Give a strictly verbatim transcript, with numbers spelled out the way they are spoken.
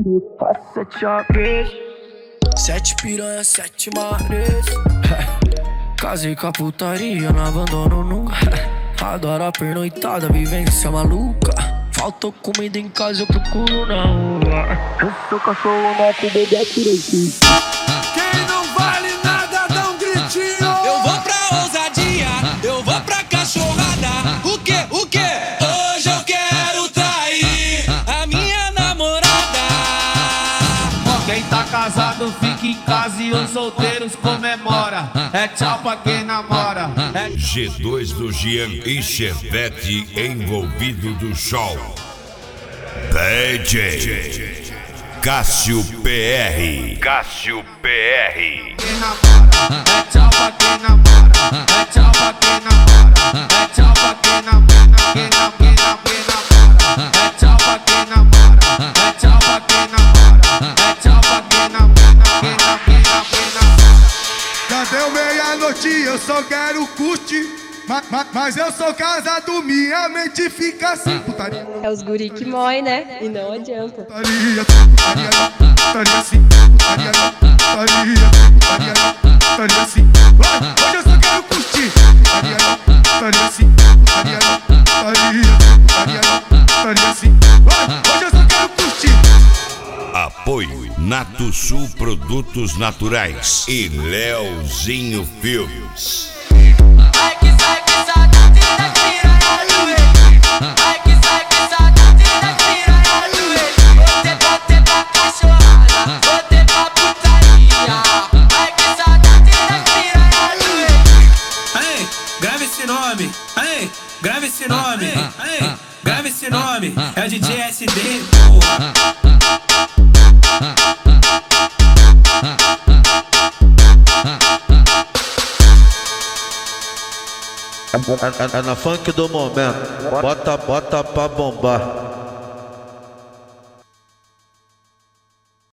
Faço sete chaves, sete piranha, sete mares. Casei com a putaria, não abandono nunca. Adoro a pernoitada, vivência maluca. Faltou comida em casa, eu procuro na rua. Eu sou cachorro nato, bebê direitinho. Quem não vale nada, dá um gritinho. Eu vou pra ousadia, eu vou pra cachorrada. O que, o que? Hoje eu quero trair a minha namorada. Quem tá casado fica em casa e os solteiros comemora. É tchau pra quem namora. É... G dois do Gian e Chevette envolvido do show. D J Cássio P R. Cássio P R. Quem namora, é tchau pra quem namora. É tchau pra quem namora. É tchau pra quem namora. Quem não, quem não, quem namora. É tchau pra quem namora. É tchau pra quem namora. É tchau pra quem namora. Quem não, quem não, quem namora. Já deu meia-noite, eu só quero curtir. Ma, ma, mas eu sou casado, minha mente fica assim. Putaria, É os guri que mói, né? E não adianta. putaria, putaria, putaria assim. Putaria, putaria, putaria, putaria assim. Vai, hoje eu só quero curtir. Putaria, putaria assim. Putaria, putaria, putaria, putaria assim. Vai, hoje eu só quero curtir. Apoio Nato Sul Produtos Naturais e Leozinho Filmes. Ai que sai que saudade das piranha do ele. Ai que sai que saudade das piranha do ele. Você bota pra cachorrada, você pra putaria. Ai que saudade das piranha do ele. Aí, grave esse nome. Aí, grave esse nome. Aí, grave esse nome. É o D J S D, porra. É, é, é na funk do momento, bota, bota pra bombar.